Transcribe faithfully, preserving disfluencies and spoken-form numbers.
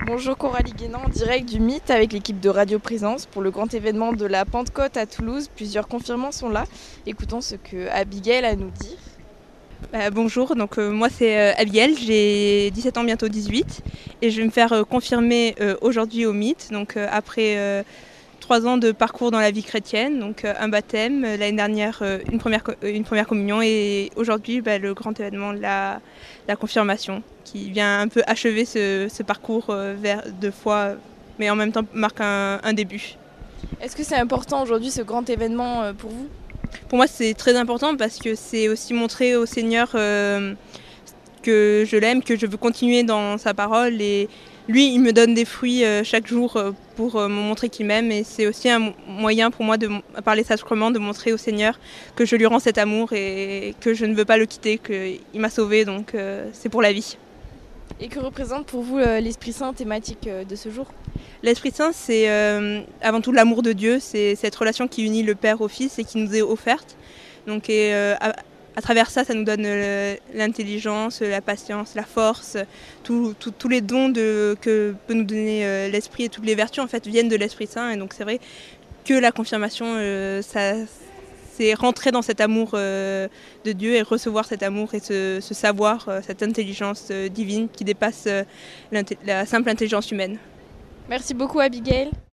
Bonjour Coralie Guénan, en direct du Mythe avec l'équipe de Radio Présence pour le grand événement de la Pentecôte à Toulouse. Plusieurs confirmants sont là. Écoutons ce que Abigail a à nous dire. Bah, bonjour, donc euh, moi c'est euh, Abigail, j'ai dix-sept ans, bientôt dix-huit, et je vais me faire euh, confirmer euh, aujourd'hui au Mythe, donc euh, après euh, trois ans de parcours dans la vie chrétienne, donc euh, un baptême, euh, l'année dernière euh, une, première, une première communion, et aujourd'hui bah, le grand événement de la, la confirmation, qui vient un peu achever ce, ce parcours euh, vers deux fois, mais en même temps marque un, un début. Est-ce que c'est important aujourd'hui ce grand événement euh, pour vous ? Pour moi, c'est très important parce que c'est aussi montrer au Seigneur euh, que je l'aime, que je veux continuer dans sa parole. Et lui, il me donne des fruits euh, chaque jour euh, pour euh, me montrer qu'il m'aime. Et c'est aussi un moyen pour moi, de, par les sacrements, de montrer au Seigneur que je lui rends cet amour et que je ne veux pas le quitter, qu'il m'a sauvée, donc euh, c'est pour la vie. Et que représente pour vous euh, l'Esprit Saint thématique euh, de ce jour ? L'Esprit Saint, c'est euh, avant tout l'amour de Dieu, c'est cette relation qui unit le Père au Fils et qui nous est offerte. Donc, et, euh, à, à travers ça, ça nous donne euh, l'intelligence, la patience, la force, tous tout, tout les dons de, que peut nous donner euh, l'Esprit, et toutes les vertus en fait viennent de l'Esprit Saint. Et donc c'est vrai que la confirmation, euh, ça, c'est rentrer dans cet amour euh, de Dieu et recevoir cet amour et ce, ce savoir, euh, cette intelligence euh, divine qui dépasse euh, la simple intelligence humaine. Merci beaucoup Abigail.